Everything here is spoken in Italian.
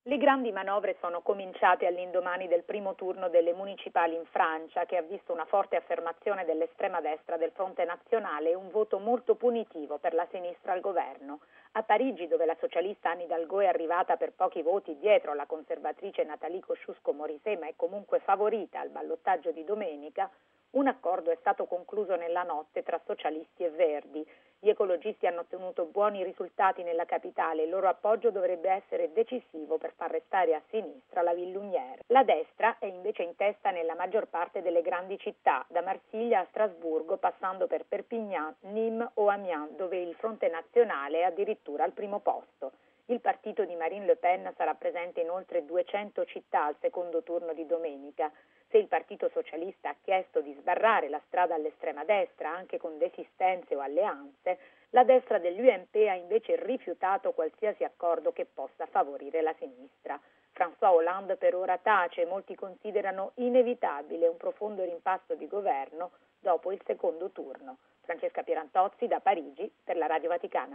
Le grandi manovre sono cominciate all'indomani del primo turno delle municipali in Francia, che ha visto una forte affermazione dell'estrema destra del Fronte Nazionale e un voto molto punitivo per la sinistra al governo. A Parigi, dove la socialista Anne Hidalgo è arrivata per pochi voti dietro alla conservatrice Nathalie Kosciusko-Morizet, ma è comunque favorita al ballottaggio di domenica, un accordo è stato concluso nella notte tra socialisti e verdi. Gli ecologisti hanno ottenuto buoni risultati nella capitale e il loro appoggio dovrebbe essere decisivo per far restare a sinistra la Ville Lumière. La destra è invece in testa nella maggior parte delle grandi città, da Marsiglia a Strasburgo, passando per Perpignan, Nîmes o Amiens, dove il Fronte Nazionale è addirittura al primo posto. Il partito di Marine Le Pen sarà presente in oltre 200 città al secondo turno di domenica. Se il Partito Socialista ha chiesto di sbarrare la strada all'estrema destra, anche con desistenze o alleanze, la destra dell'UMP ha invece rifiutato qualsiasi accordo che possa favorire la sinistra. François Hollande per ora tace e molti considerano inevitabile un profondo rimpasto di governo dopo il secondo turno. Francesca Pierantozzi da Parigi per la Radio Vaticana.